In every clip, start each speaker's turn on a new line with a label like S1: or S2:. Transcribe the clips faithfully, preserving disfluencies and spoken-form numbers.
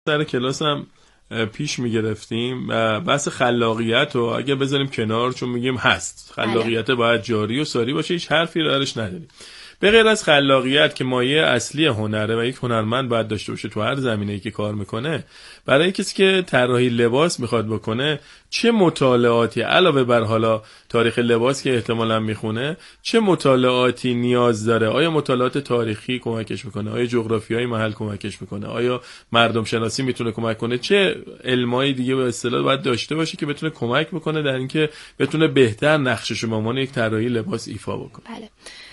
S1: سر کلاس هم پیش میگرفتیم و بحث خلاقیت رو اگه بذاریم کنار، چون میگیم هست خلاقیت باید جاری و ساری باشه، هیچ حرفی درش نداریم. به غیر از خلاقیت که مایه اصلی هنره و یک هنرمند باید داشته باشه تو هر زمینه‌ای که کار میکنه، برای کسی که طراحی لباس میخواد بکنه چه مطالعاتی علاوه بر حالا تاریخ لباس که احتمالاً میخونه، چه مطالعاتی نیاز داره؟ آیا مطالعات تاریخی کمکش میکنه؟ آیا جغرافیای محل کمکش میکنه؟ آیا مردم شناسی میتونه کمک کنه؟ چه علمای دیگه به اصطلاح باید داشته باشه که بتونه کمک بکنه در اینکه بتونه بهتر نقشش رو به عنوان یک طراحی لباس ایفا بکنه؟
S2: بله.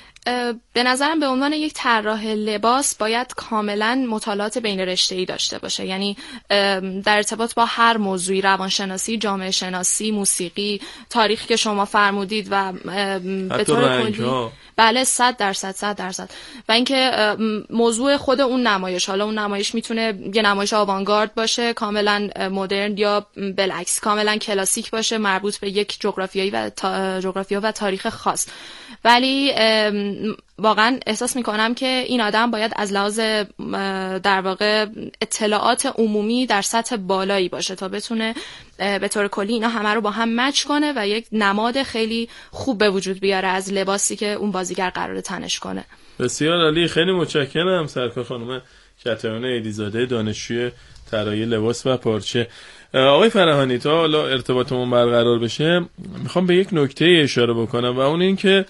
S2: به نظرم به عنوان یک طراح لباس باید کاملا مطالعات بین رشته‌ای داشته باشه، یعنی در ارتباط با هر موضوعی، روانشناسی، جامعه شناسی، موسیقی، تاریخی که شما فرمودید و به طور کلی بله صد درصد صد درصد و اینکه موضوع خود اون نمایش، حالا اون نمایش میتونه یه نمایش آوانگارد باشه کاملا مدرن یا بالعکس کاملا کلاسیک باشه مربوط به یک جغرافیایی و تا... جغرافیا و تاریخ خاص، ولی واقعا احساس میکنم که این آدم باید از لحاظ در واقع اطلاعات عمومی در سطح بالایی باشه تا بتونه به طور کلی اینا همه رو با هم مچ کنه و یک نماد خیلی خوب به وجود بیاره از لباسی که اون بازیگر قراره تنش کنه.
S1: بسیار عالی، خیلی متشکرم سرکار خانم کتایان عیدی‌زاده، دانشجوی طراحی لباس و پارچه. آقای فرهانی، تا حالا ارتباطمون برقرار بشه میخوام به یک نکته اشاره بکنم و اون این که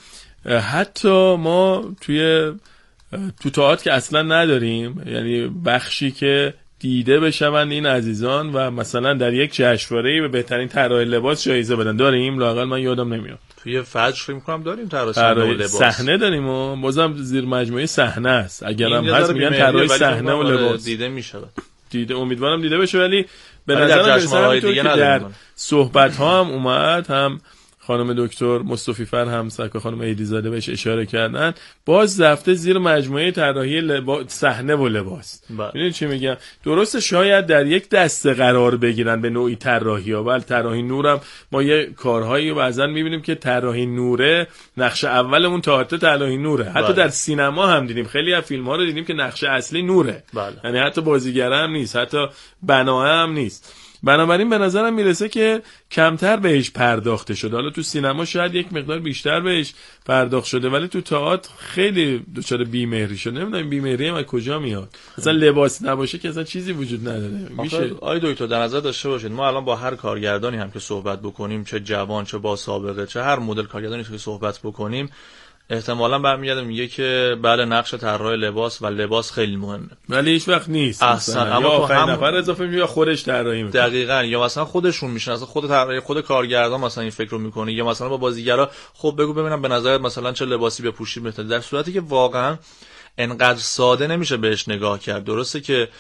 S1: حتی ما توی تو تئاتر که اصلا نداریم، یعنی بخشی که دیده بشوند این عزیزان و مثلا در یک جشنواره‌ای به بهترین طراح لباس جایزه بدن، داریم؟ لااقل من یادم نمیاد.
S3: توی فجر فکر می‌کنم داریم طراح لباس،
S1: صحنه داریم و بازم زیر مجموعه صحنه است، اگرم هست میگن طراح صحنه و لباس
S3: دیده میشود.
S1: دیده امیدوارم دیده بشه، ولی به نظر من که در صحبت‌ها هم اومد، هم خانم دکتر مصطفی فر هم سرکار خانم عیدی‌زاده بهش اشاره کردن، باز رفته زیر مجموعه طراحی لباس صحنه و لباس. ببینید چی میگم، درسته شاید در یک دسته قرار بگیرن به نوعی طراحی‌ها، ولی طراحی نورم ما یه کارهایی بعضا می‌بینیم که طراحی نوره نقش اولمون تئاتر طراحی نوره، حتی بله. در سینما هم دیدیم، خیلی از فیلم‌ها رو دیدیم که نقش اصلی نوره، بله. یعنی حتی بازیگر هم نیست، حتی بناه هم نیست. بنابراین به نظرم میرسه که کمتر بهش پرداخته شده. حالا تو سینما شاید یک مقدار بیشتر بهش پرداخت شده، ولی تو تئاتر خیلی دچار بی‌مهری شده. نمیدونم بی‌مهری از کجا میاد. مثلا لباس نباشه که اصلا چیزی وجود نداره. میشه
S3: آی دکتر در نظر داشته باشید ما الان با هر کارگردانی هم که صحبت بکنیم، چه جوان چه با سابقه، چه هر مدل کارگردانی که صحبت بکنیم، احتمالاً برمیگرده میگه که بله نقش طراح لباس و لباس خیلی مهمه،
S1: ولی هیچ وقت نیست
S3: اصلا. اما تو
S1: هم نفر اضافه میشه یا خودش طراحی میکنه.
S3: دقیقاً، یا مثلا خودشون میشن، اصلا خود طراح خود کارگردان مثلا این فکر رو میکنه، یا مثلا با بازیگرا خب بگو ببینم به نظرت مثلا چه لباسی بپوشی بهتره، در صورتی که واقعاً انقدر ساده نمیشه بهش نگاه کرد. درسته که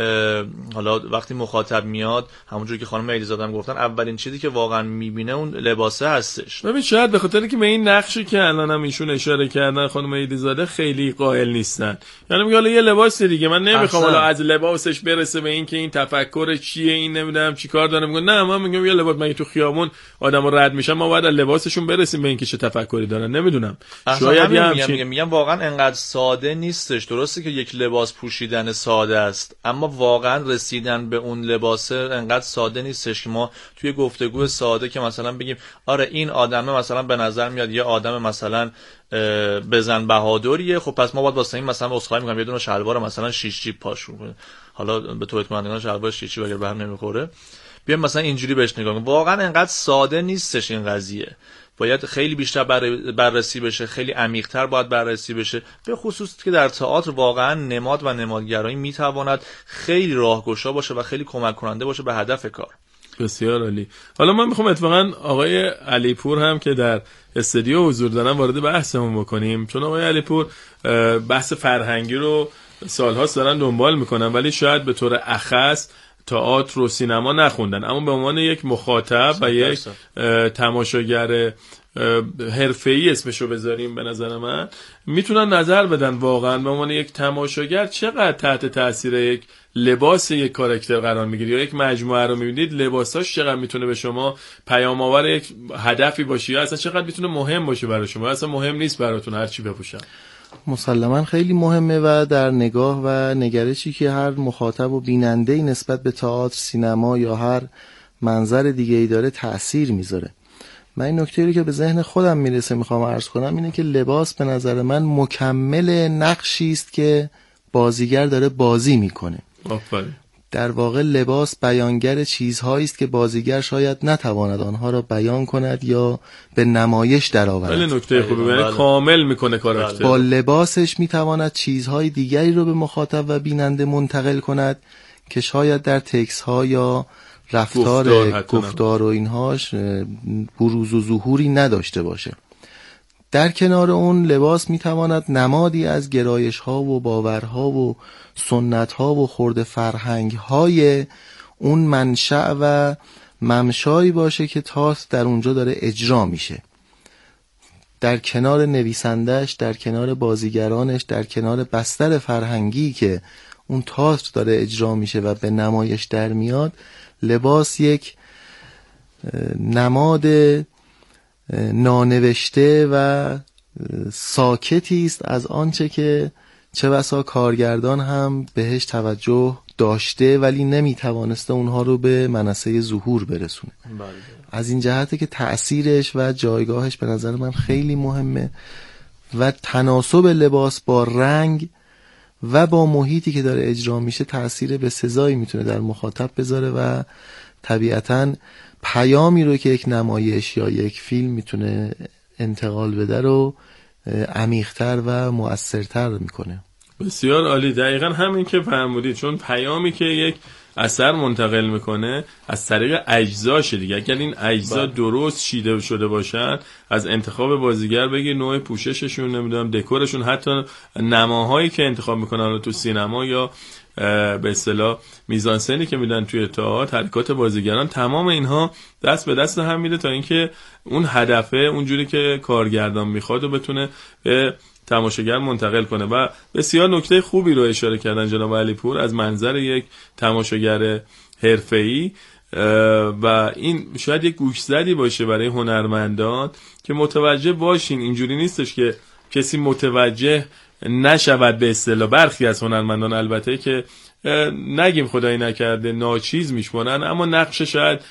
S3: حالا وقتی مخاطب میاد، همونجوری که خانم عیدی‌زاده هم گفتن، اولین چیزی که واقعا میبینه اون لباسه هستش.
S1: ببین شاید به خاطر که به این نقشی که الانم ایشون اشاره کردن خانم عیدی‌زاده خیلی قائل نیستن، یعنی میگه حالا یه لباس دیگه، من نمیخوام حالا از لباسش برسه به این که این تفکر چیه، این نمیدونم چیکار داره. میگه نه من میگم یه لباس، مگه تو خیابون آدمو رد میشن ما باید لباسشون برسیم به این که چه تفکری دارن. نمیدونم
S3: شاید هم میگم میگم میگم واقعا انقدر ساده نیستش. درسته که یک لباس پوشیدن ساده است، اما واقعا رسیدن به اون لباسه انقدر ساده نیستش که ما توی گفتگو ساده که مثلا بگیم آره این آدمه مثلا به نظر میاد یه آدم مثلا بزن بهادریه، خب پس ما باید واسه این مثلا اسخای میکنم یه دونه شلوار مثلا شیش جیب پاشون کنه، حالا به تولید کنندگان شلوار شیش جیب اگر به هم نمیخوره بیام مثلا اینجوری بهش نگاه کنیم. واقعا انقدر ساده نیستش این قضیه، باید خیلی بیشتر بررسی بشه، خیلی عمیق‌تر باید بررسی بشه، به خصوص که در تئاتر واقعا نماد و نمادگرایی میتواند خیلی راهگشا باشه و خیلی کمک کننده باشه به هدف کار.
S1: بسیار عالی. حالا من میخوام اتفاقا آقای علیپور هم که در استودیو حضور دارن وارد بحثمون بکنیم، چون آقای علیپور بحث فرهنگی رو سالهاست دارن دنبال میکنن، ولی شاید به طور اخص تئاتر و سینما نخوندن، اما به عنوان یک مخاطب و یک تماشاگر حرفه‌ای اسمشو بذاریم، به نظر من میتونن نظر بدن واقعا به عنوان یک تماشاگر چقدر تحت تاثیر یک لباس یک کاراکتر قرار میگیری، یا یک مجموعه رو میبینید لباساش چقدر میتونه به شما پیام آور یک هدفی باشه، یا اصلا چقدر میتونه مهم باشه برای شما، اصلا مهم نیست براتون هر چی بپوشن.
S4: مسلماً خیلی مهمه و در نگاه و نگرشی که هر مخاطب و بیننده‌ای نسبت به تئاتر، سینما یا هر منظر دیگه‌ای داره تأثیر میذاره. من این نکته رو که به ذهن خودم میرسه میخوام عرض کنم اینه که لباس به نظر من مکمل نقشی است که بازیگر داره بازی میکنه.
S1: آفرین.
S4: در واقع لباس بیانگر چیزهایی است که بازیگر شاید نتواند آنها را بیان کند یا به نمایش درآورد.
S1: خیلی نکته خوبه، یعنی کامل میکنه کاراکتر.
S4: با لباسش میتواند چیزهای دیگری رو به مخاطب و بیننده منتقل کند که شاید در تکست ها یا رفتار گفتار, گفتار و اینهاش بروز و ظهوری نداشته باشه. در کنار اون لباس میتواند نمادی از گرایش ها و باورها و سنت ها و خرد فرهنگ های اون منشأ و ممشایی باشه که تئاتر در اونجا داره اجرا میشه. در کنار نویسندش، در کنار بازیگرانش، در کنار بستر فرهنگی که اون تئاتر داره اجرا میشه و به نمایش در میاد، لباس یک نماد نانوشته و ساکتی است از آنچه که چه بسا کارگردان هم بهش توجه داشته ولی نمیتوانسته اونها رو به منصه ظهور برسونه. از این جهته که تأثیرش و جایگاهش به نظر من خیلی مهمه و تناسب لباس با رنگ و با محیطی که داره اجرا میشه تأثیر به سزایی میتونه در مخاطب بذاره و طبیعتاً پیامی رو که یک نمایش یا یک فیلم میتونه انتقال بده رو عمیق‌تر و مؤثرتر میکنه.
S1: بسیار عالی. دقیقاً همین که فرمودید، چون پیامی که یک اثر منتقل میکنه از طریق اجزاشه دیگه. اگر این اجزا درست چیده شده باشن، از انتخاب بازیگر بگیر، نوع پوشششون، نمیدونم دکورشون، حتی نماهایی که انتخاب میکنن تو سینما یا به اصطلاح میزانسنی که میدن توی تئاتر، حرکات بازیگران، تمام اینها دست به دست هم میده تا اینکه اون هدفه اونجوری که کارگردان میخواد و بتونه به تماشاگر منتقل کنه. و بسیار نکته خوبی رو اشاره کردن جناب علیپور از منظر یک تماشاگر حرفه‌ای و این شاید یک گوشزدی باشه برای هنرمندان که متوجه باشین اینجوری نیستش که کسی متوجه نشود. به اصطلاح برخی از هنرمندان البته که نگیم خدایی نکرده ناچیز میشونن، اما نقش شاید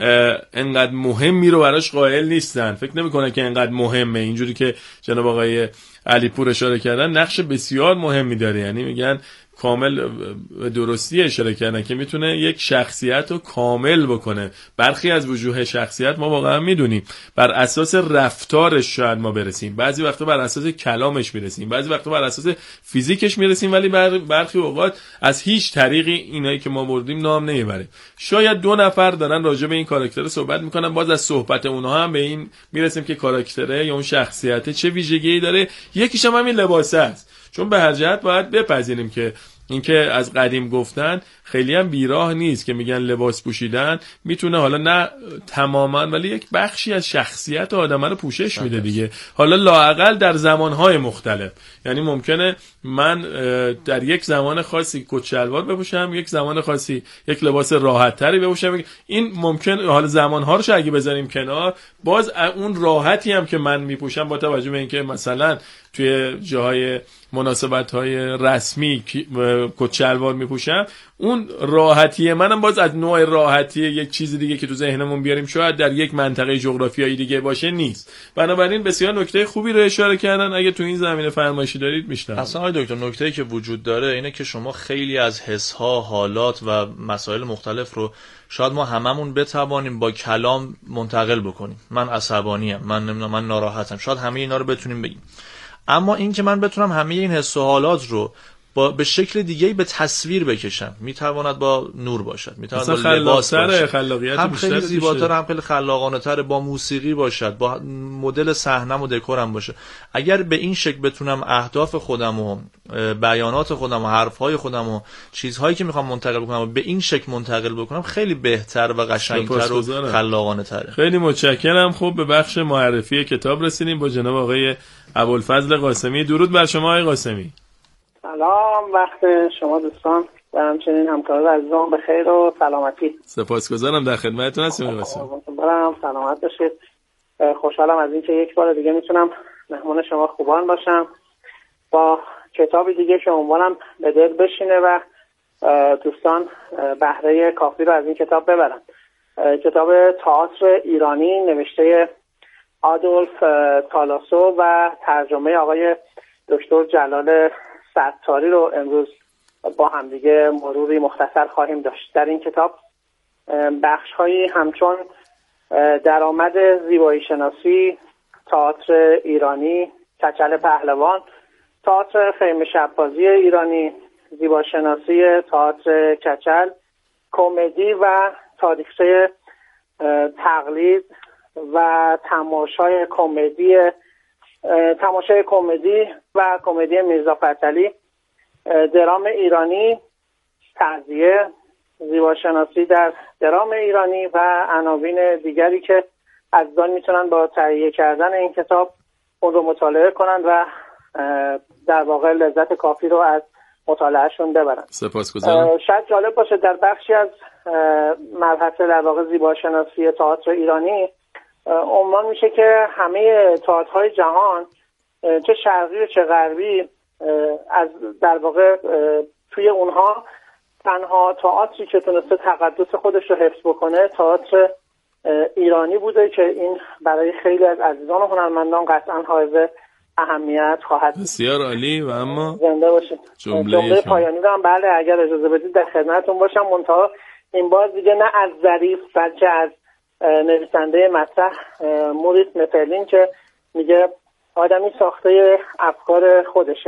S1: انقدر مهمی رو براش قائل نیستن، فکر نمیکنه که انقدر مهمه. اینجوری که جناب آقای علیپور اشاره کردن نقش بسیار مهمی داره، یعنی میگن کامل درستی اشاره کردن که میتونه یک شخصیت رو کامل بکنه. برخی از وجوه شخصیت ما واقعا میدونیم بر اساس رفتارش شاید ما برسیم، بعضی وقتا بر اساس کلامش میرسیم، بعضی وقتا بر اساس فیزیکش میرسیم، ولی بر برخی اوقات از هیچ طریقی اینایی که ما بردیم نام نمیبره. شاید دو نفر دارن راجع به این کاراکتر صحبت میکنن، باز از صحبت اونها هم به این میرسیم که کاراکتره یا اون شخصیت چه ویژگی‌ای داره. یکیش هم همین لباسه است، چون به هر جهت باید بپذیریم که اینکه از قدیم گفتن خیلی هم بیراه نیست که میگن لباس پوشیدن میتونه حالا نه تماما ولی یک بخشی از شخصیت آدم رو پوشش میده دیگه. حالا لااقل در زمانهای مختلف، یعنی ممکنه من در یک زمان خاصی کت شلوار بپوشم، یک زمان خاصی یک لباس راحت تری بپوشم. این ممکن حالا زمانها رو اگه بذاریم کنار، باز اون راحتی هم که من میپوشم با توجه به اینکه مثلا توی جاهای مناسبت‌های رسمی کت شلوار میپوشم، اون راحتی منم باز از نوع راحتی یک چیز دیگه که تو ذهنمون بیاریم شاید در یک منطقه جغرافیایی دیگه باشه نیست. بنابراین بسیار نکته خوبی رو اشاره کردن. اگه تو این زمینه فرمایشی دارید میشنم.
S3: اصلا آقای دکتر نکته‌ای که وجود داره اینه که شما خیلی از حس‌ها، حالات و مسائل مختلف رو شاید ما هممون بتوانیم با کلام منتقل بکنیم. من عصبانیم، من نمیدونم، من ناراحتم، شاید همه اینا رو بتونیم بگیم. اما این که من بتونم همه این حس و حالات رو با به شکل دیگه‌ای به تصویر بکشم، میتواند با نور باشد، میتواند با لباس باشد،
S1: خلاقیت
S3: هم
S1: بیشتر
S3: خیلی زیباتر، هم خیلی خلاقانه‌تر، با موسیقی باشد، با مدل صحنه‌م و دکورم باشه. اگر به این شکل بتونم اهداف خودم و بیانات خودم و حرف‌های خودم و چیزهایی که میخوام منتقل بکنم و به این شکل منتقل بکنم، خیلی بهتر و قشنگتر و خلاقانه‌تره.
S1: خیلی متشکرم. خب به بخش معرفی کتاب رسیدیم با جناب آقای ابوالفضل قاسمی. درود بر شما آقای قاسمی.
S5: سلام، وقت شما دوستان و همچنین همکاران عزیزان به خیر و سلامتی.
S1: سپاسگزارم، در خدمتتون هستیم آقای قاسمی.
S5: امیدوارم سلامت باشید. خوشحالم از اینکه یک بار دیگه میتونم مهمان شما خوبان باشم با کتابی دیگه که عنوانم به دل بشینه و دوستان بهره کافی رو از این کتاب ببرن. کتاب تئاتر ایرانی نوشته آدولف تالاسو و ترجمه آقای دکتر جلال ستاری رو امروز با همدیگه مروری مختصر خواهیم داشت. در این کتاب بخش‌هایی همچون درآمد زیبایی شناسی، تئاتر ایرانی، کچل پهلوان، تئاتر خیمه شب‌بازی ایرانی، زیباشناسی تئاتر کچل، کمدی و تاریخچه تقلید و تماشای کمدی تماشای کمدی و کمدی میرزا فتحعلی، درام ایرانی، تعزیه، زیباشناسی در درام ایرانی و عناوین دیگری که عزیزان میتونن با تهیه کردن این کتاب اون رو مطالعه کنن و در واقع لذت کافی رو از مطالعهشون ببرن.
S1: سپاسگزارم.
S5: شاید جالب باشه در بخشی از مبحث در واقع زیباشناسی تئاتر ایرانی عنوان میشه که همه تئاترهای جهان چه شرقی و چه غربی از در واقع توی اونها تنها تئاتری که تونسته تقدس خودش رو حفظ بکنه تئاتر ایرانی بوده که این برای خیلی از عزیزان و هنرمندان قطعا حائز اهمیت خواهد بود.
S1: بسیار عالی. و اما
S5: زنده باشید. جمله پایانی رو هم بله اگر اجازه بدید در خدمتتون باشم، منتها این بار دیگه نه از ظریف بلکه از نویسنده مطرح موریس مپرلین که میگه آدمی ساخته افکار خودشه،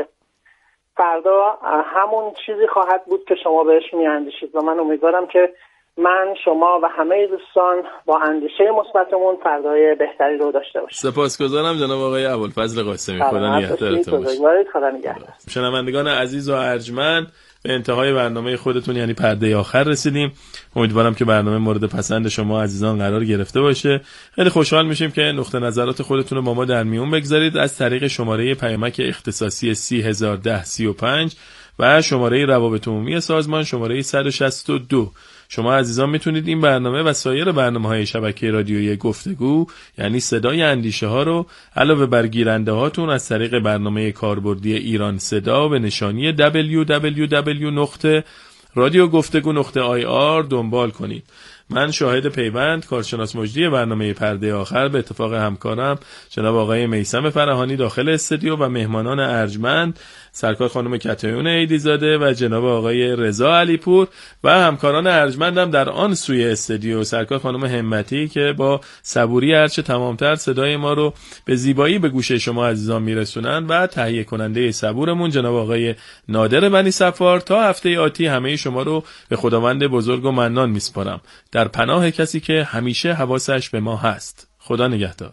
S5: فردا همون چیزی خواهد بود که شما بهش میاندیشید و من امیدوارم که من، شما و همه دوستان با اندیشه مثبتمون فردای بهتری رو داشته باشیم.
S1: سپاسگزارم جناب آقای ابوالفضل قاسمی. خدا نگهدارتون باشه. شنوندگان عزیز و ارجمند، به انتهای برنامه خودتون یعنی پرده آخر رسیدیم. امیدوارم که برنامه مورد پسند شما عزیزان قرار گرفته باشه. خیلی خوشحال میشیم که نقطه نظرات خودتون رو با ما در میون بگذارید از طریق شماره پیامک اختصاصی سی هزار و ده سی و پنج و شماره روابط عمومی سازمان شماره صد و شصت و دو. شما عزیزان میتونید این برنامه و سایر برنامه‌های شبکه رادیویی گفتگو یعنی صدای اندیشه ها رو علاوه بر گیرنده هاتون از طریق برنامه کاربردی ایران صدا به نشانی دبلیو دبلیو دبلیو نقطه رادیو گفتگو نقطه آی آر دنبال کنید. من شاهد پیوند کارشناس مجری برنامه پرده آخر به اتفاق همکارم جناب آقای میثم فرهانی داخل استودیو و مهمانان ارجمند سرکار خانم کتایون ایدیزاده و جناب آقای رضا علیپور و همکاران ارجمندم در آن سوی استودیو سرکار خانم همتی که با صبوری هرچه تمامتر صدای ما رو به زیبایی به گوش شما عزیزان میرسونن و تهیه کننده صبورمون جناب آقای نادر بنی صفار. تا هفته آتی همه شما رو به خداوند بزرگ و منان میسپارم در پناه کسی که همیشه حواسش به ما هست. خدا نگهدار.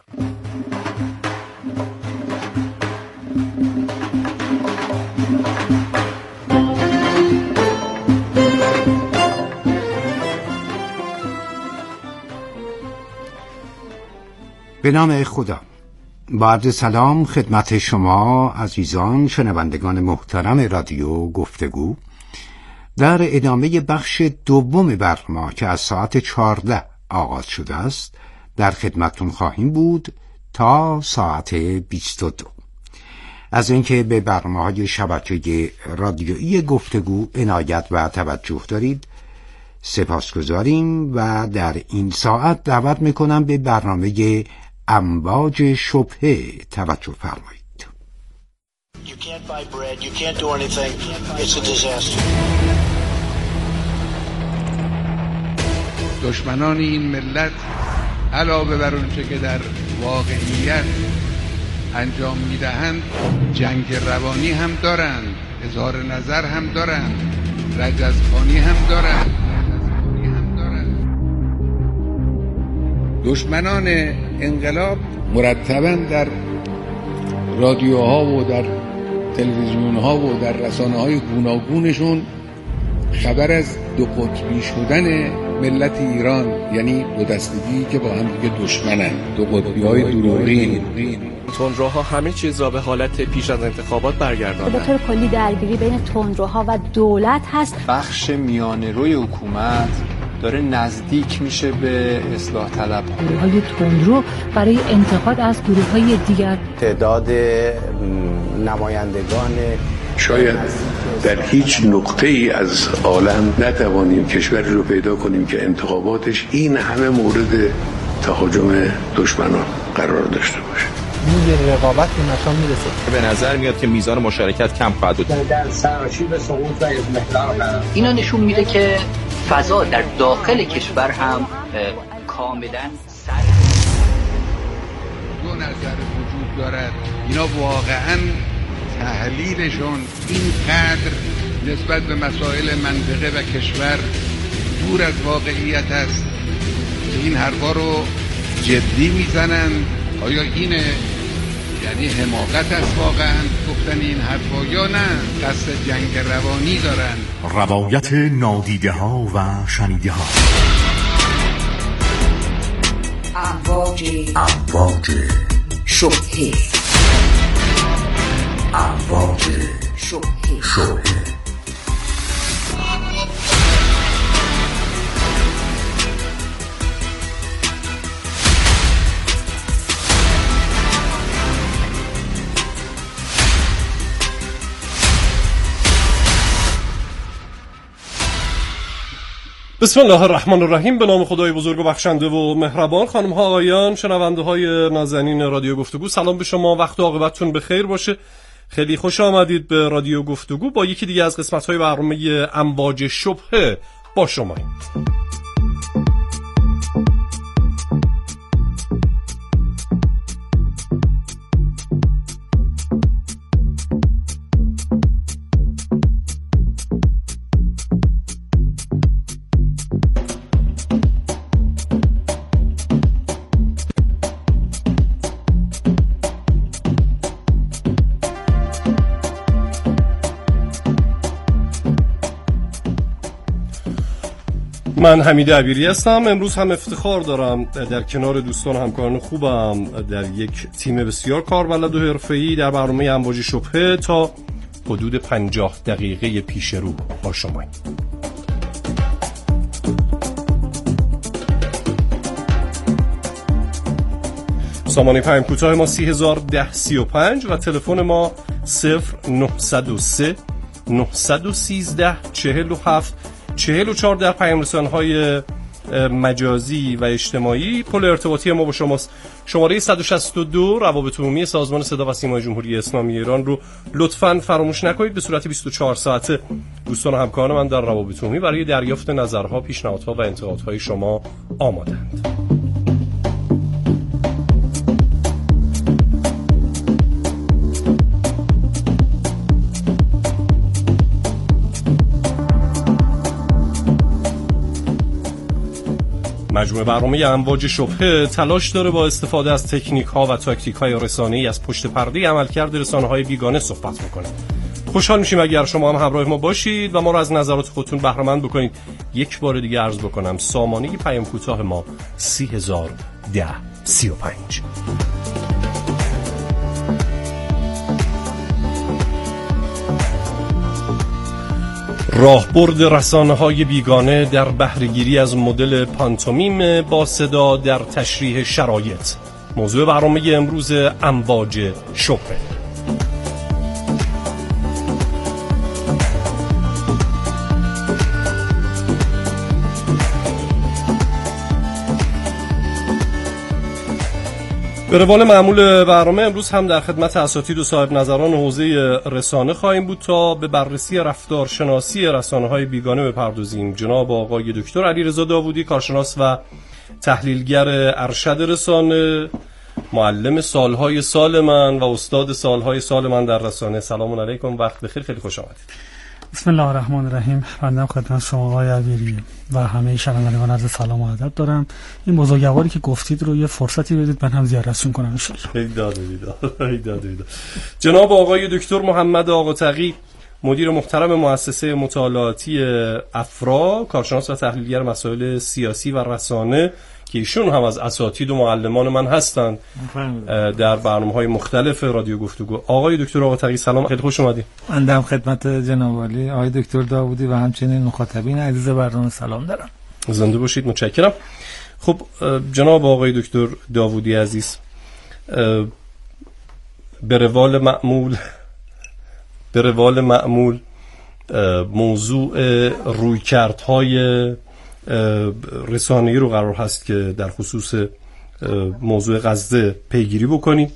S6: به نام خدا. با عرض سلام خدمت شما عزیزان شنوندگان محترم رادیو گفتگو در ادامه بخش دوم برنامه که از ساعت چهارده آغاز شده است در خدمتتون خواهیم بود تا ساعت بیست و دو. از اینکه به برنامه‌های شبکه رادیویی گفتگو عنایت و توجه دارید سپاسگزاریم و در این ساعت دعوت میکنم به برنامه امواج شبهه توجه فرمایید.
S7: You can't buy bread, you can't do anything. It's a disaster.
S8: دشمنان این ملت علاوه بر اونچه که در واقعیت انجام میدهند جنگ روانی هم دارند، اظهار نظر هم دارند، رجزخوانی هم دارند. دشمنان انقلاب مرتباً در رادیوها و در تلویزیونها و در رسانه‌های گوناگونشون خبر از دو قطبی شدن ملت ایران یعنی دو دستگی که با هم دیگه دشمنن، دو قطبی‌های دروغین.
S9: تندروها همه چیز را به حالت پیش از انتخابات برگرداندن.
S10: به طور کلی درگیری بین تندروها و دولت هست.
S11: بخش میانه روی حکومت
S10: داره نزدیک میشه به اصلاح طلب.
S11: گروه‌های تندرو برای انتقاد از گروه‌های دیگر.
S12: تعداد نمایندگان
S8: شاید در هیچ نقطه ای از عالم نتوانیم کشوری رو پیدا کنیم که انتخاباتش این همه مورد تهاجم دشمنان قرار داشته باشه.
S13: این رقابت به نشان میرسه.
S3: به نظر میاد که میزان مشارکت کم خواهد بود.
S13: در سراشیب سقوط و اضمحلال قرار.
S14: اینا نشون میده که فضا در داخل کشور هم کاملا سر
S8: دو نظر وجود دارد. اینا واقعاً تحلیلشون اینقدر نسبت به مسائل منطقه و کشور دور از واقعیت است که این حرفا رو جدی میزنن. آیا اینه یعنی حماقت است واقعا گفتن این حرفا یا نه قصد جنگ روانی دارن؟
S15: روایت نادیده ها و شنیده ها.
S16: امواج
S15: امواج
S16: شبهه
S15: امواج
S16: شبهه
S15: شبهه
S17: بسم الله الرحمن الرحیم. به نام خدای بزرگ و بخشنده و مهربان. خانم ها آقایان، شنونده های نازنین رادیو گفتگو، سلام به شما. وقت و عاقبتتون بخیر باشه. خیلی خوش آمدید به رادیو گفتگو با یکی دیگه از قسمت های برنامه امواج شبهه با شما. من حمید عبیری هستم. امروز هم افتخار دارم در کنار دوستان همکاران خوبم در یک تیم بسیار کاربلد و حرفه‌ای در برنامه امواج شبهه تا حدود پنجاه دقیقه پیش رو با شما. سامانه پیام کوتاه ما سی هزار و ده سی و پنج و تلفن ما صفر نهصد و سه نهصد و سیزده چهل و هفت چهل و چهار. در پیام رسانه‌های مجازی و اجتماعی پل ارتباطی ما با شماست. شماره صد و شصت و دو روابط عمومی سازمان صدا و سیمای جمهوری اسلامی ایران رو لطفاً فراموش نکنید. به صورت بیست و چهار ساعته دوستان و همکاران من در روابط عمومی برای دریافت نظرها، پیشنهادها و انتقادهای شما آمادند. مجموعه برنامه امواج شبهه تلاش داره با استفاده از تکنیک ها و تاکتیک های رسانه‌ای از پشت پرده عملکرد رسانه های بیگانه صحبت میکنه. خوشحال میشیم اگر شما هم همراه ما باشید و ما رو از نظرات خودتون بهره مند بکنید. یک بار دیگه عرض بکنم سامانه پیام کوتاه ما سی هزار و ده سی و پنج. راهبرد رسانه‌های بیگانه در بهره‌گیری از مدل پانتومیم با صدا در تشریح شرایط. موضوع برنامه امروز امواج شبهه. به روال معمول برنامه امروز هم در خدمت اساتید و صاحب نظران حوزه رسانه خواهیم بود تا به بررسی رفتارشناسی رسانه‌های بیگانه بپردازیم. جناب آقای دکتر علیرضا داوودی، کارشناس و تحلیلگر ارشد رسانه، معلم سالهای سال من و استاد سالهای سال من در رسانه. سلام علیکم، وقت بخیر، خیلی خوش آمدید.
S18: بسم الله الرحمن الرحیم. بنده خدمت شما آقای عبیری و همه شنوندگان عرض سلام و ادب دارم. این بزرگواری که گفتید رو یه فرصتی بدید من هم زیارتشون کنم ان شاء الله.
S17: خیلی داد میداد داد میداد. جناب آقای دکتر محمد آقاتقی، مدیر محترم مؤسسه مطالعاتی افرا، کارشناس و تحلیلگر مسائل سیاسی و رسانه که ایشون هم از اساتید و معلمان من هستند در برنامه‌های مختلف رادیو گفتگو. آقای دکتر آقاتقی سلام، خیلی خوش اومدید.
S18: بنده هم خدمت جناب عالی آقای دکتر داوودی و همچنین مخاطبین عزیز برنامه سلام دارم.
S17: زنده باشید، متشکرم. خب جناب آقای دکتر داوودی عزیز، به روال معمول به روال معمول موضوع رویکردهای رسانه‌ای رو قرار هست که در خصوص موضوع غزه پیگیری بکنیم.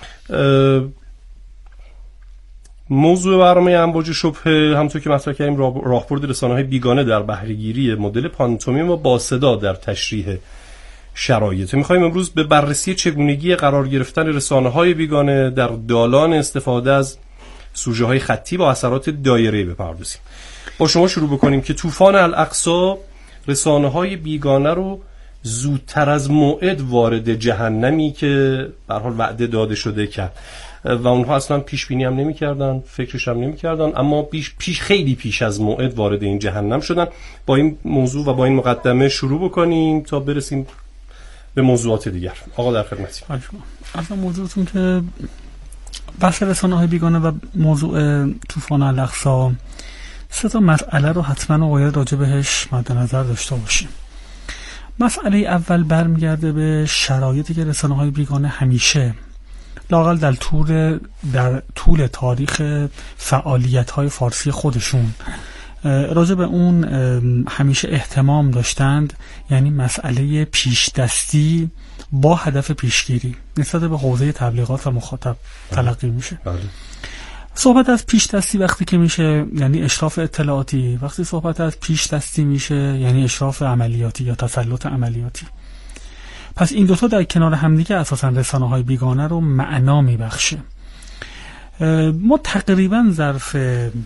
S17: موضوع برنامه امواج شبهه همونطور که مطرح کردیم راهبرد رسانه‌های بیگانه در بهره‌گیری مدل پانتومیم و با صدا در تشریح شرایط. می‌خوایم امروز به بررسی چگونگی قرار گرفتن رسانه‌های بیگانه در دالان استفاده از سوژه‌های خطی با اثرات دایره‌ای بپردازیم. با شما شروع بکنیم که طوفان الاقصی رسانه‌های بیگانه رو زودتر از موعد وارد جهنمی که به هر حال وعده داده شده کرد و اونها اصلا پیش بینی هم نمی‌کردن، فکرش هم نمی‌کردن، اما پیش پیش خیلی پیش از موعد وارد این جهنم شدن. با این موضوع و با این مقدمه شروع بکنیم تا برسیم به موضوعات دیگر. آقا در خدمتیم.
S18: اصلا موضوعتون که بحث رسانه‌های بیگانه و موضوع طوفان الاقصی، سه تا مسئله رو حتما باید راجع بهش مد نظر داشته باشیم. مسئله اول برمیگرده به شرایطی که رسانه‌های بیگانه همیشه لااقل در طول در طول تاریخ فعالیت‌های فارسی خودشون راجع به اون همیشه اهتمام داشتند، یعنی مسئله پیش دستی با هدف پیشگیری نسبت به حوزه تبلیغات و مخاطب تلقی میشه. بله. صحبت از پیش دستی وقتی که میشه یعنی اشراف اطلاعاتی، وقتی صحبت از پیش دستی میشه یعنی اشراف عملیاتی یا تسلط عملیاتی. پس این دوتا در کنار همدیگه اساسا رسانه‌های بیگانه رو معنا میبخشه. ما تقریبا ظرف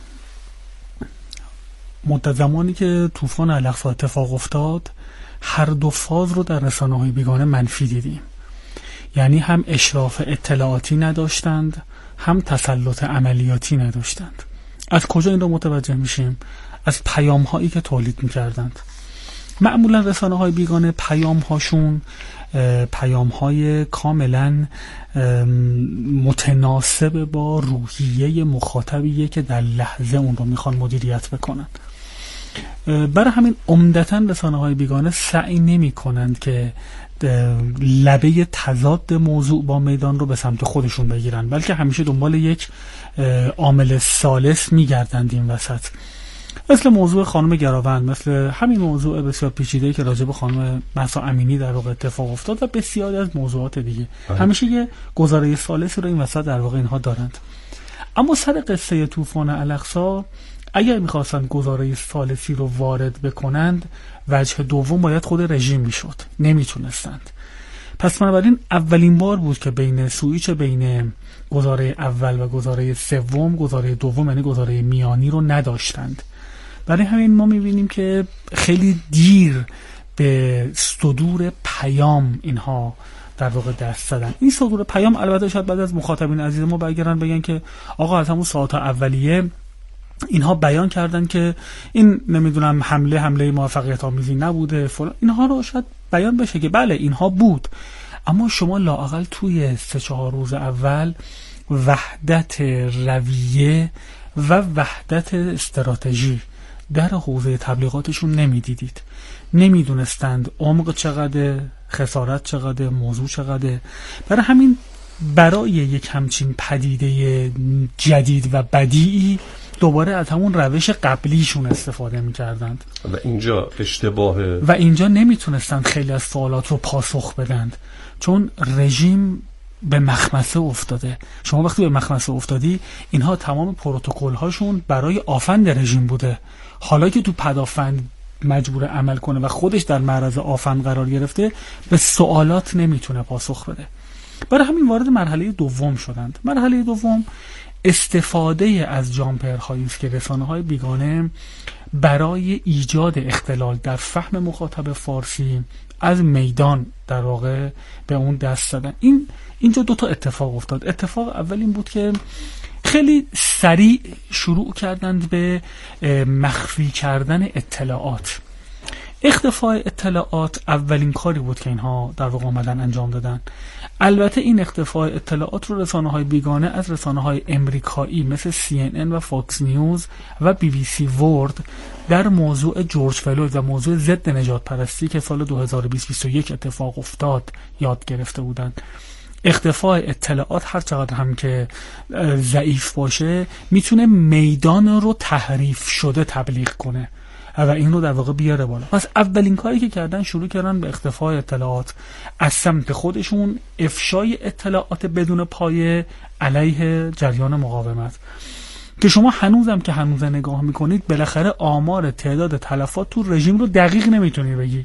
S18: مدت زمانی که طوفان الاقصی اتفاق افتاد هر دو فاز رو در رسانه‌های بیگانه منفی دیدیم. یعنی هم اشراف اطلاعاتی نداشتند، هم تسلط عملیاتی نداشتند. از کجا این رو متوجه میشیم؟ از پیام هایی که تولید میکردند. معمولا رسانه‌های بیگانه پیام هاشون پیام های کاملا متناسب با روحیه مخاطبیه که در لحظه اون رو میخوان مدیریت بکنن. برای همین عمدتاً رسانه‌های بیگانه سعی نمی کنند که لبه تضاد موضوع با میدان رو به سمت خودشون بگیرن، بلکه همیشه دنبال یک عامل ثالث میگردند این وسط. مثل موضوع خانم گراوند، مثل همین موضوع بسیار پیچیده‌ای که راجع به خانم مهسا امینی در واقع اتفاق افتاد و بسیاری از موضوعات دیگه. همیشه یه گزاره ثالثی رو این وسط در واقع اینها دارند. اما سر قصه طوفان الاقصی اگر می‌خواستند گزاره ثالثی رو وارد بکنند، وجه دوم باید خود رژیم میشد، نمیتونستند. پس بنابراین اولین بار بود که بین سوئیچ بین گزاره اول و گزاره سوم، گزاره دوم یعنی گزاره میانی رو نداشتند. برای همین ما میبینیم که خیلی دیر به صدور پیام اینها در واقع دست زدن. این صدور پیام البته شاید بعد از مخاطبین عزیز ما برگردن بگن که آقا از همون ساعت اولیه اینها بیان کردن که این نمیدونم حمله حمله موفقیت آمیزی نبوده فلان، اینها رو شاید بیان بشه که بله اینها بود، اما شما لااقل توی سه چهار روز اول وحدت رویه و وحدت استراتژی در حوزه تبلیغاتشون نمیدیدید. نمیدونستند عمق چقدر، خسارت چقدر، موضوع چقدر. برای همین برای یک همچین پدیده جدید و بدیعی دوباره از همون روش قبلیشون استفاده می‌کردند
S17: و اینجا اشتباهه
S18: و اینجا نمیتونستند خیلی از سوالات رو پاسخ بدند، چون رژیم به مخمسه افتاده. شما وقتی به مخمسه افتادی، اینها تمام پروتکل هاشون برای آفند رژیم بوده. حالا که تو پدافند مجبور عمل کنه و خودش در معرض آفند قرار گرفته، به سوالات نمیتونه پاسخ بده. برای همین وارد مرحله دوم شدند. مرحله دوم استفاده از جامپرهایی است که رسانه‌های بیگانه برای ایجاد اختلال در فهم مخاطب فارسی از میدان در واقع به اون دست زدن. این اینجا دو تا اتفاق افتاد. اتفاق اول این بود که خیلی سریع شروع کردند به مخفی کردن اطلاعات. اختفاء اطلاعات اولین کاری بود که اینها در واقع آمدن انجام دادن. البته این اختفاء اطلاعات رو رسانه‌های بیگانه از رسانه‌های امریکایی مثل سی ان ان و فاکس نیوز و بی بی سی ورلد در موضوع جورج فلوید و موضوع ضد نژاد پرستی که سال دو هزار و بیست بیست و یک اتفاق افتاد یاد گرفته بودند. اختفاء اطلاعات هر چقدر هم که ضعیف باشه میتونه میدان رو تحریف شده تبلیغ کنه و این رو در واقع بیاره بالا. پس اولین کاری که کردن شروع کردن به اختفاء اطلاعات از سمت خودشون، افشای اطلاعات بدون پایه علیه جریان مقاومت که شما هنوزم که هنوز نگاه میکنید بالاخره آمار تعداد تلفات تو رژیم رو دقیق نمیتونی بگی.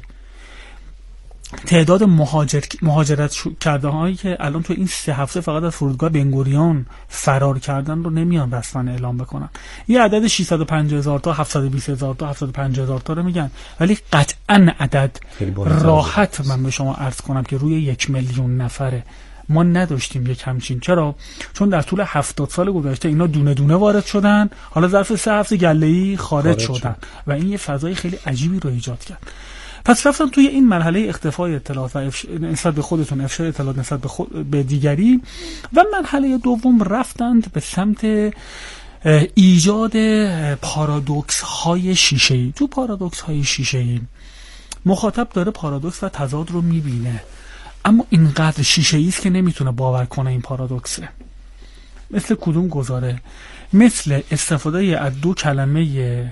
S18: تعداد مهاجر مهاجرت کرده هایی که الان تو این سه هفته فقط از فرودگاه بنگوریون فرار کردن رو نمیان رسما اعلام بکنن. یه عدد ششصد و پنجاه هزار تا هفتصد و بیست هزار تا هفتصد و پنجاه هزار تا رو میگن، ولی قطعا عدد راحت من به شما عرض کنم که روی یک میلیون نفره ما نداشتیم یک همچین. چرا؟ چون در طول هفتاد سال گذشته اینا دونه دونه وارد شدن، حالا ظرف سه هفته گله‌ای خارج, خارج شدن شد. و این یه فضای خیلی عجیبی رو ایجاد کرد. پس رفتم توی این مرحله اختفای اطلاعات و افش... نسبت به خودتون، افشای اطلاعات نسبت به, خود... به دیگری، و مرحله دوم رفتند به سمت ایجاد پارادوکس های شیشه‌ای. تو پارادوکس های شیشه‌ای مخاطب داره پارادوکس و تضاد رو میبینه، اما اینقدر شیشه‌ای است که نمیتونه باور کنه این پارادوکسه. مثل کدوم گزاره؟ مثل استفاده از دو کلمه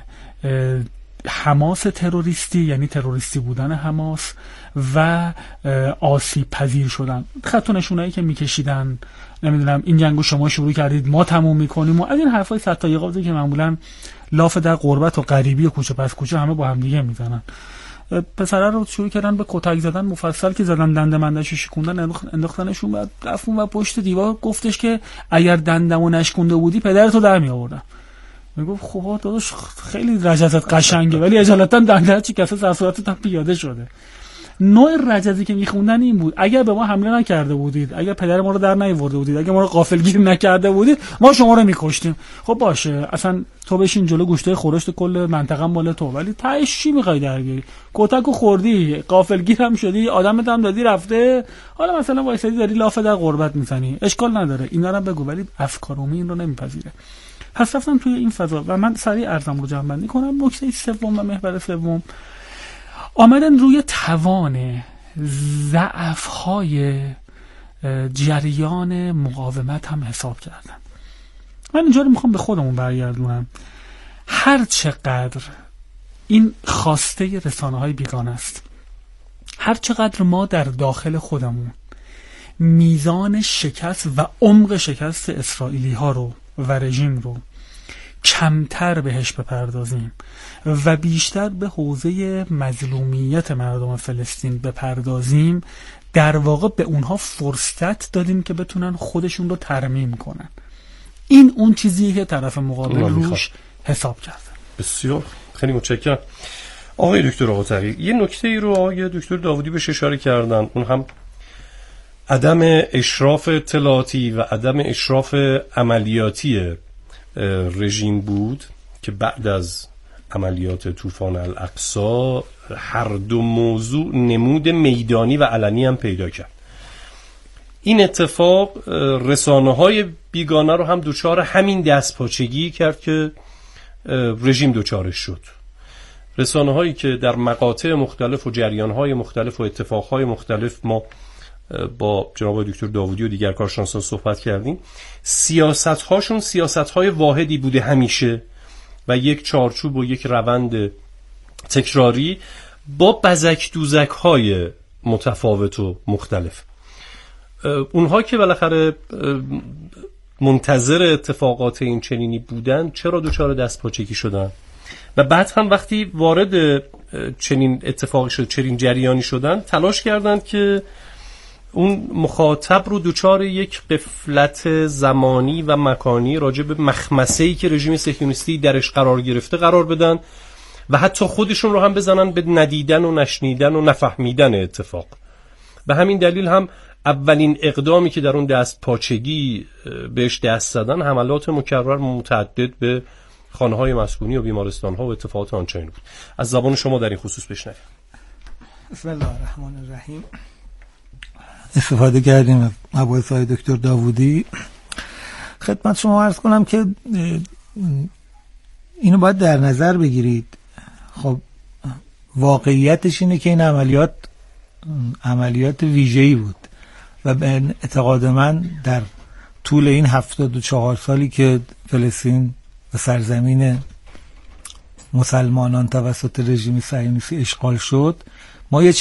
S18: حماس تروریستی، یعنی تروریستی بودن حماس، و آسیب پذیر شدن. خط و نشونایی که میکشیدن، نمیدونم این جنگو شما شروع کردید ما تموم میکنیم و از این حرفای ستایقاتی که معمولا لاف در غربت و غریبی و کوچه پس کوچه همه با هم دیگه میزنن. پسره رو شروع کردن به کتک زدن مفصل که زدن دنده مندش شکوندن، انداختنشون بعد رفتون و پشت دیوار گفتش که اگر دندمو نشکونده بودی پدرتو در می آوردم. میگفت خب داداش خیلی رجزت قشنگه ولی اجالتا دنده چی کسا سر صورتت پیاده شده. نوع رجزی که میخوندن این بود اگر به ما حمله نکرده بودید، اگر پدر ما رو در نیاورده بودید، اگر ما رو غافلگیر نکرده بودید، ما شما رو میکشتیم. خب باشه اصلا تو بشین جلو گوشته خورشت کل منطقه مال تو، ولی تهش چی میخوای در بیاری؟ کتکو خوردی، غافلگیر هم شدی، آدمت هم دادی رفته، حالا مثلا وایسادی داری لاف در غربت میزنی، اشکال نداره اینا رو بگو، ولی افکار عمومی این رو نمیپذیره. پس رفتم توی این فضا و من سریع ارزم رو جمع بندی کنم. نکته سوم و محور سوم آمدن روی توان ضعف‌های جریان مقاومت هم حساب کردن. من اینجا رو میخوام به خودمون برگردونم. هر چقدر این خواسته رسانه‌های بیگانه است، هر چقدر ما در داخل خودمون میزان شکست و عمق شکست اسرائیلی ها رو و رژیم رو کمتر بهش بپردازیم و بیشتر به حوزه مظلومیت مردم فلسطین بپردازیم، در واقع به اونها فرصت دادیم که بتونن خودشون رو ترمیم کنن. این اون چیزیه که طرف مقابل روش حساب کرده.
S17: بسیار خیلی متشکرم آقای دکتر آقاتقی. یه نکته ای رو آقای دکتر داودی بهش اشاره کردن، اون هم عدم اشراف اطلاعاتی و عدم اشراف عملیاتی رژیم بود که بعد از عملیات طوفان الاقصی هر دو موضوع نمود میدانی و علنی هم پیدا کرد. این اتفاق رسانه‌های بیگانه رو هم دوچار همین دستپاچگی کرد که رژیم دوچارش شد. رسانه‌هایی که در مقاطع مختلف و جریان‌های مختلف و اتفاق‌های مختلف ما با جناب دکتر داودی و دیگر کارشناسان صحبت کردیم، سیاست‌هاشون سیاست‌های واحدی بوده همیشه و یک چارچوب و یک روند تکراری با بزک دوزک‌های متفاوت و مختلف. اونها که بالاخره منتظر اتفاقات این چنینی بودن چرا دوچار دستپاچگی شدن و بعد هم وقتی وارد چنین اتفاقی شد، چنین جریانی شدن، تلاش کردند که اون مخاطب رو دوچار یک غفلت زمانی و مکانی راجع به مخمسه‌ای که رژیم صهیونیستی درش قرار گرفته قرار بدن و حتی خودشون رو هم بزنن به ندیدن و نشنیدن و نفهمیدن اتفاق. به همین دلیل هم اولین اقدامی که در اون دست پاچگی بهش دست زدن حملات مکرر متعدد به خانه‌های مسکونی و بیمارستان‌ها و اتفاقات آنچنین بود. از زبان شما در این خصوص بشنویم.
S12: بسم الله الرحمن الرحیم. استفاده کردیم از مباحث های دکتر داوودی. خدمت شما عرض کنم که اینو باید در نظر بگیرید. خب واقعیتش اینه که این عملیات عملیات ویژه‌ای بود و به اعتقاد من در طول این هفتاد و چهار سالی که فلسطین و سرزمین مسلمانان توسط رژیم صهیونیستی اشغال شد، ما یه